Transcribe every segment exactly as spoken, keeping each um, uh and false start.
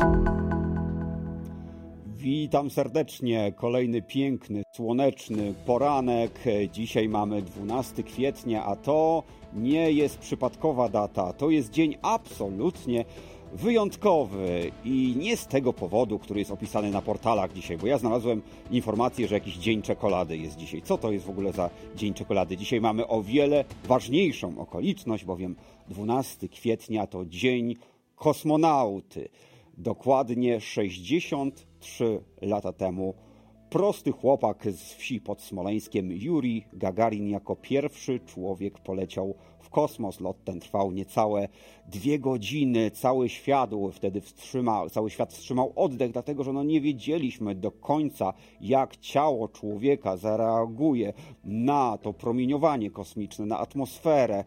Witam serdecznie. Kolejny piękny, słoneczny poranek. Dzisiaj mamy dwunastego kwietnia, a to nie jest przypadkowa data. To jest dzień absolutnie wyjątkowy i nie z tego powodu, który jest opisany na portalach dzisiaj, bo ja znalazłem informację, że jakiś dzień czekolady jest dzisiaj. Co to jest w ogóle za dzień czekolady? Dzisiaj mamy o wiele ważniejszą okoliczność, bowiem dwunastego kwietnia to dzień kosmonauty. Dokładnie sześćdziesiąt trzy lata temu prosty chłopak z wsi pod Smoleńskiem, Jurij Gagarin, jako pierwszy człowiek poleciał w kosmos. Lot ten trwał niecałe dwie godziny. Cały świat wtedy wstrzymał, cały świat wstrzymał oddech, dlatego że no nie wiedzieliśmy do końca, jak ciało człowieka zareaguje na to promieniowanie kosmiczne, na atmosferę.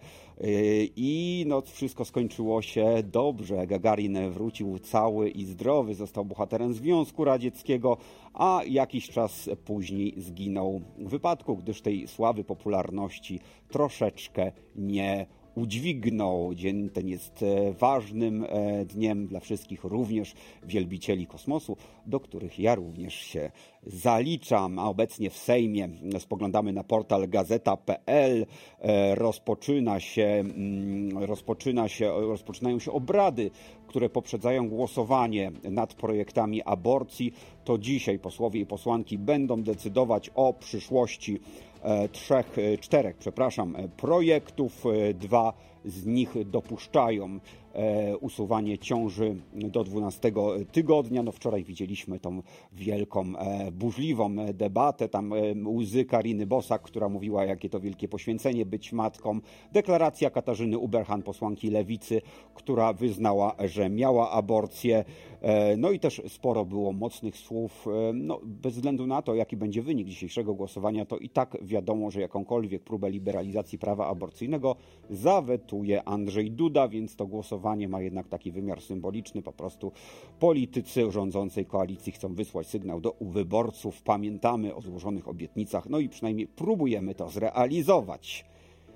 I no, wszystko skończyło się dobrze. Gagarin wrócił cały i zdrowy, został bohaterem Związku Radzieckiego, a jakiś czas później zginął w wypadku, gdyż tej sławy, popularności troszeczkę nie udźwignął. Dzień ten jest ważnym dniem dla wszystkich, również wielbicieli kosmosu, do których ja również się zaliczam. A obecnie w Sejmie spoglądamy na portal gazeta kropka pe el. Rozpoczyna się, rozpoczyna się, rozpoczynają się obrady, które poprzedzają głosowanie nad projektami aborcji. To dzisiaj posłowie i posłanki będą decydować o przyszłości trzech, czterech, przepraszam, projektów. Dwa z nich dopuszczają usuwanie ciąży do dwunastego tygodnia. No wczoraj widzieliśmy tą wielką, burzliwą debatę, tam łzy Kariny Bosak, która mówiła, jakie to wielkie poświęcenie być matką. Deklaracja Katarzyny Uberhan, posłanki Lewicy, która wyznała, że miała aborcję. No i też sporo było mocnych słów. No, bez względu na to, jaki będzie wynik dzisiejszego głosowania, to i tak wiadomo, że jakąkolwiek próbę liberalizacji prawa aborcyjnego zawetuje Andrzej Duda, więc to głosowanie ma jednak taki wymiar symboliczny. Po prostu politycy rządzącej koalicji chcą wysłać sygnał do wyborców. Pamiętamy o złożonych obietnicach, no i przynajmniej próbujemy to zrealizować.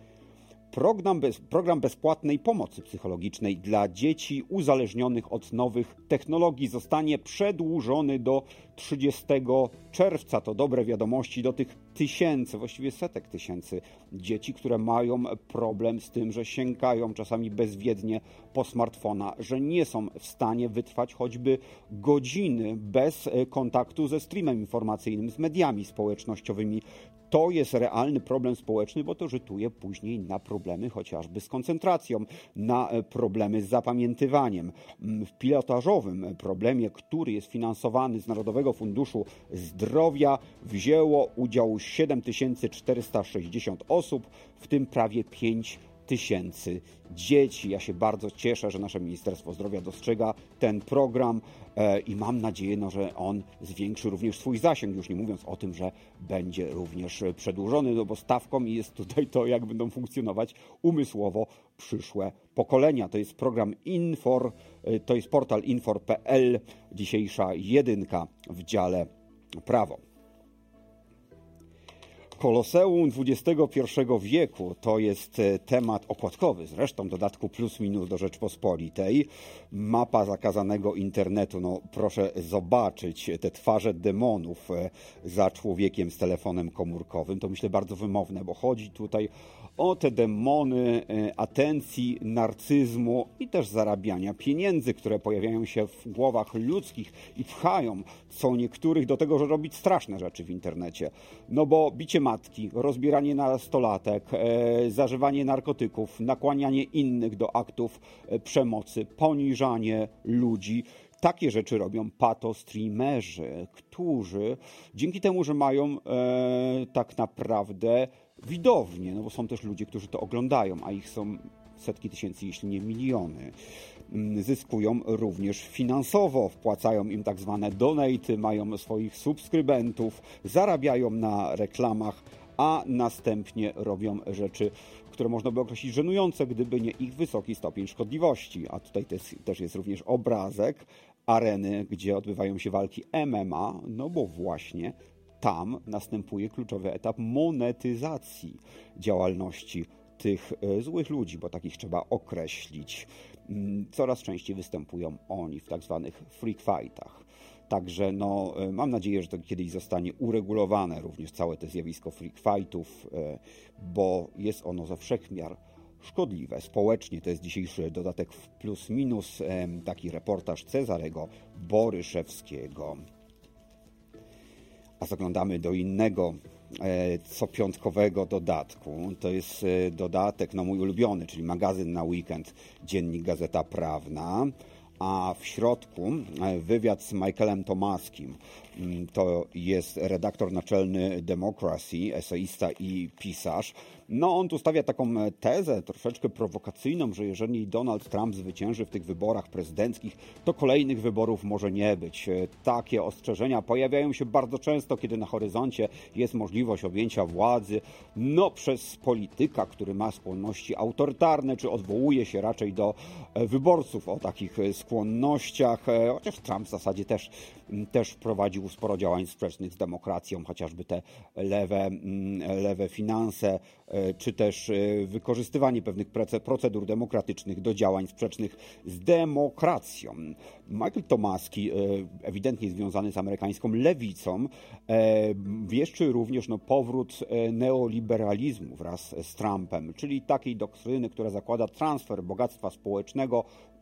Program, bez, program bezpłatnej pomocy psychologicznej dla dzieci uzależnionych od nowych technologii zostanie przedłużony do trzydziestego czerwca. To dobre wiadomości do tych tysięcy, właściwie setek tysięcy dzieci, które mają problem z tym, że sięgają czasami bezwiednie po smartfona, że nie są w stanie wytrwać choćby godziny bez kontaktu ze streamem informacyjnym, z mediami społecznościowymi. To jest realny problem społeczny, bo to rzutuje później na problemy chociażby z koncentracją, na problemy z zapamiętywaniem. W pilotażowym problemie, który jest finansowany z Narodowego Funduszu Zdrowia, wzięło udział siedem tysięcy czterysta sześćdziesiąt osób, w tym prawie pięć tysięcy dzieci. Ja się bardzo cieszę, że nasze Ministerstwo Zdrowia dostrzega ten program e, i mam nadzieję, no, że on zwiększy również swój zasięg, już nie mówiąc o tym, że będzie również przedłużony, no bo stawką jest tutaj to, jak będą funkcjonować umysłowo przyszłe pokolenia. To jest program Infor, e, to jest portal infor kropka pe el, dzisiejsza jedynka w dziale prawo. Koloseum dwudziestego pierwszego wieku to jest temat okładkowy, zresztą dodatku plus minus do Rzeczpospolitej. Mapa zakazanego internetu. No proszę zobaczyć te twarze demonów za człowiekiem z telefonem komórkowym. To myślę bardzo wymowne, bo chodzi tutaj o te demony atencji, narcyzmu i też zarabiania pieniędzy, które pojawiają się w głowach ludzkich i pchają co niektórych do tego, że robić straszne rzeczy w internecie. No bo bicie matki, rozbieranie nastolatek, e, zażywanie narkotyków, nakłanianie innych do aktów e, przemocy, poniżanie ludzi. Takie rzeczy robią patostreamerzy, którzy dzięki temu, że mają e, tak naprawdę widownię, no bo są też ludzie, którzy to oglądają, a ich są setki tysięcy, jeśli nie miliony, zyskują również finansowo, wpłacają im tak zwane donaty, mają swoich subskrybentów, zarabiają na reklamach, a następnie robią rzeczy, które można by określić żenujące, gdyby nie ich wysoki stopień szkodliwości. A tutaj też, też jest również obrazek areny, gdzie odbywają się walki M M A, no bo właśnie tam następuje kluczowy etap monetyzacji działalności tych złych ludzi, bo takich trzeba określić. Coraz częściej występują oni w tak zwanych freak fightach. Także no, mam nadzieję, że to kiedyś zostanie uregulowane również całe to zjawisko freak fightów, bo jest ono ze wszechmiar szkodliwe. Społecznie to jest dzisiejszy dodatek w plus minus, taki reportaż Cezarego Boryszewskiego. A zaglądamy do innego copiątkowego dodatku. To jest dodatek, no mój ulubiony, czyli magazyn na weekend, dziennik Gazeta Prawna, a w środku wywiad z Michaelem Tomaskim. To jest redaktor naczelny Democracy, eseista i pisarz. No on tu stawia taką tezę troszeczkę prowokacyjną, że jeżeli Donald Trump zwycięży w tych wyborach prezydenckich, to kolejnych wyborów może nie być. Takie ostrzeżenia pojawiają się bardzo często, kiedy na horyzoncie jest możliwość objęcia władzy no przez polityka, który ma skłonności autorytarne, czy odwołuje się raczej do wyborców o takich skłonnościach, chociaż Trump w zasadzie też, też prowadził sporo działań sprzecznych z demokracją, chociażby te lewe, lewe finanse, czy też wykorzystywanie pewnych procedur demokratycznych do działań sprzecznych z demokracją. Michael Tomaski, ewidentnie związany z amerykańską lewicą, wieszczy również no, powrót neoliberalizmu wraz z Trumpem, czyli takiej doktryny, która zakłada transfer bogactwa społecznego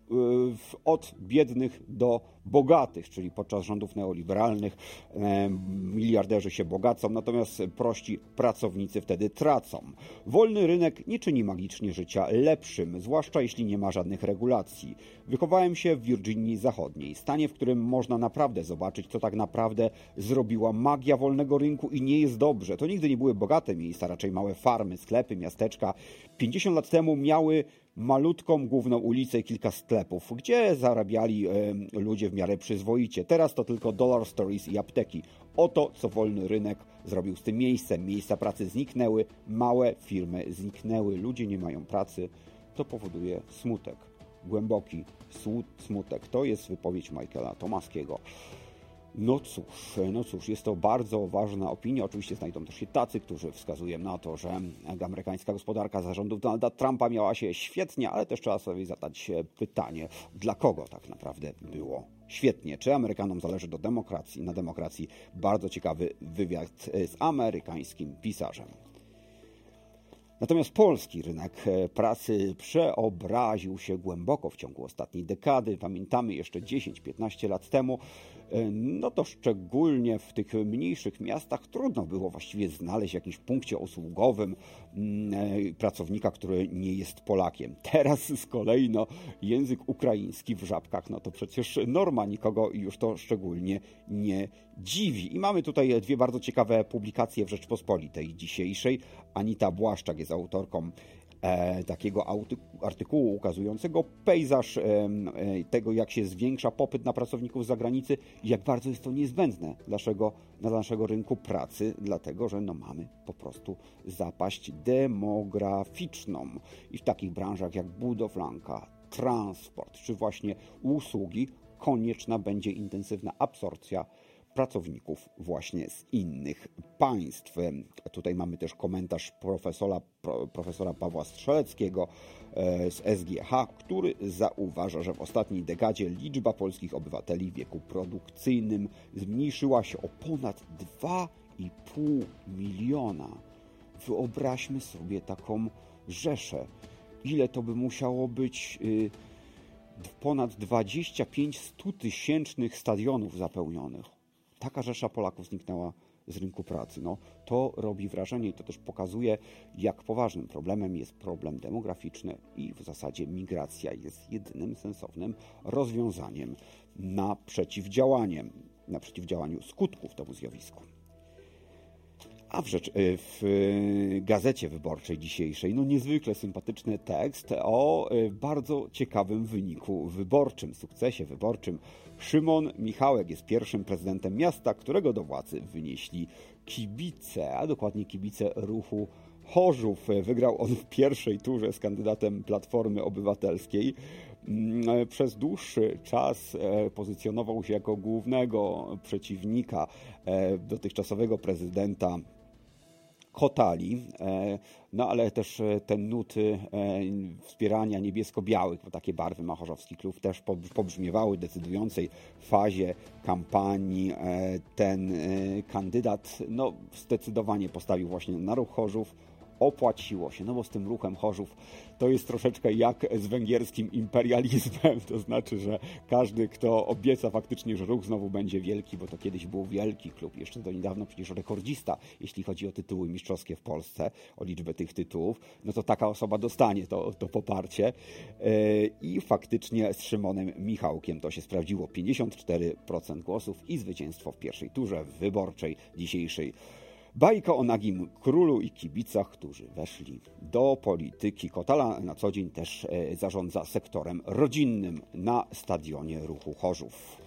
od biednych do bogatych, czyli podczas rządów neoliberalnych miliarderzy się bogacą, natomiast prości pracownicy wtedy tracą. Wolny rynek nie czyni magicznie życia lepszym, zwłaszcza jeśli nie ma żadnych regulacji. Wychowałem się w Virginii Zachodniej, stanie, w którym można naprawdę zobaczyć, co tak naprawdę zrobiła magia wolnego rynku i nie jest dobrze. To nigdy nie były bogate miejsca, raczej małe farmy, sklepy, miasteczka. pięćdziesiąt lat temu miały malutką główną ulicę i kilka sklepów, gdzie zarabiali y, ludzie w miarę przyzwoicie. Teraz to tylko dollar stores i apteki. Oto, co wolny rynek zrobił z tym miejscem. Miejsca pracy zniknęły, małe firmy zniknęły, ludzie nie mają pracy. To powoduje smutek, głęboki smutek. To jest wypowiedź Michaela Tomaskiego. No cóż, no cóż, jest to bardzo ważna opinia. Oczywiście znajdą też się tacy, którzy wskazują na to, że amerykańska gospodarka za rządów Donalda Trumpa miała się świetnie, ale też trzeba sobie zadać pytanie, dla kogo tak naprawdę było świetnie. Czy Amerykanom zależy do demokracji, na demokracji? Bardzo ciekawy wywiad z amerykańskim pisarzem. Natomiast polski rynek pracy przeobraził się głęboko w ciągu ostatniej dekady. Pamiętamy jeszcze dziesięć piętnaście lat temu, no to szczególnie w tych mniejszych miastach trudno było właściwie znaleźć w jakimś punkcie usługowym pracownika, który nie jest Polakiem. Teraz z kolei no, język ukraiński w Żabkach, no to przecież norma, nikogo już to szczególnie nie dziwi. I mamy tutaj dwie bardzo ciekawe publikacje w Rzeczpospolitej dzisiejszej. Anita Błaszczak jest autorką e, takiego artykułu ukazującego pejzaż e, tego, jak się zwiększa popyt na pracowników z zagranicy i jak bardzo jest to niezbędne dla naszego, dla naszego rynku pracy, dlatego że no, mamy po prostu zapaść demograficzną. I w takich branżach jak budowlanka, transport czy właśnie usługi konieczna będzie intensywna absorpcja pracowników właśnie z innych państw. Tutaj mamy też komentarz profesora, profesora Pawła Strzeleckiego z S G H, który zauważa, że w ostatniej dekadzie liczba polskich obywateli w wieku produkcyjnym zmniejszyła się o ponad dwa i pół miliona. Wyobraźmy sobie taką rzeszę. Ile to by musiało być yy, ponad dwadzieścia pięć stutysięcznych stadionów zapełnionych. Taka rzesza Polaków zniknęła z rynku pracy. No, to robi wrażenie i to też pokazuje, jak poważnym problemem jest problem demograficzny i w zasadzie migracja jest jedynym sensownym rozwiązaniem na przeciwdziałanie, na przeciwdziałaniu skutków temu zjawisku. A w, rzecz, w Gazecie Wyborczej dzisiejszej, no niezwykle sympatyczny tekst o bardzo ciekawym wyniku wyborczym, sukcesie wyborczym. Szymon Michałek jest pierwszym prezydentem miasta, którego do władzy wynieśli kibice, a dokładnie kibice ruchu Chorzów. Wygrał on w pierwszej turze z kandydatem Platformy Obywatelskiej. Przez dłuższy czas pozycjonował się jako głównego przeciwnika dotychczasowego prezydenta Kotali, no ale też te nuty wspierania niebiesko-białych, bo takie barwy ma Chorzowski Klub, też pobrzmiewały w decydującej fazie kampanii. Ten kandydat no, zdecydowanie postawił właśnie na ruch Chorzów. Opłaciło się, no bo z tym ruchem Chorzów to jest troszeczkę jak z węgierskim imperializmem, to znaczy, że każdy, kto obieca faktycznie, że ruch znowu będzie wielki, bo to kiedyś był wielki klub, jeszcze do niedawno przecież rekordzista, jeśli chodzi o tytuły mistrzowskie w Polsce, o liczbę tych tytułów, no to taka osoba dostanie to, to poparcie i faktycznie z Szymonem Michałkiem to się sprawdziło, pięćdziesiąt cztery procent głosów i zwycięstwo w pierwszej turze wyborczej dzisiejszej. Bajka o nagim królu i kibicach, którzy weszli do polityki. Kotala na co dzień też zarządza sektorem rodzinnym na stadionie ruchu Chorzów.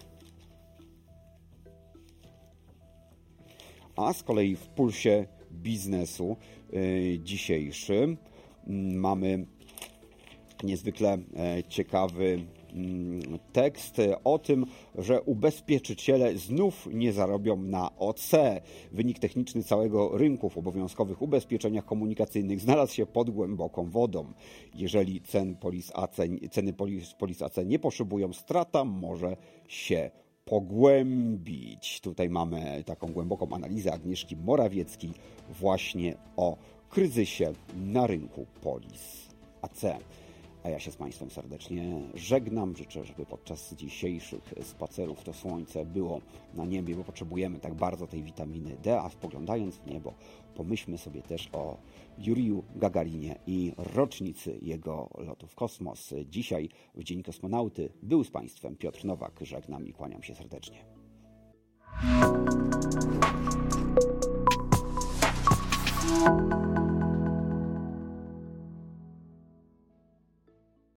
A z kolei w pulsie biznesu dzisiejszym mamy niezwykle ciekawy tekst o tym, że ubezpieczyciele znów nie zarobią na O C. Wynik techniczny całego rynku w obowiązkowych ubezpieczeniach komunikacyjnych znalazł się pod głęboką wodą. Jeżeli cen polis A C, ceny polis, polis A C nie poszybują, strata może się pogłębić. Tutaj mamy taką głęboką analizę Agnieszki Morawieckiej właśnie o kryzysie na rynku polis A C. A ja się z Państwem serdecznie żegnam. Życzę, żeby podczas dzisiejszych spacerów to słońce było na niebie, bo potrzebujemy tak bardzo tej witaminy D, a spoglądając w niebo, pomyślmy sobie też o Juriju Gagarinie i rocznicy jego lotu w kosmos. Dzisiaj w Dzień Kosmonauty był z Państwem Piotr Nowak. Żegnam i kłaniam się serdecznie.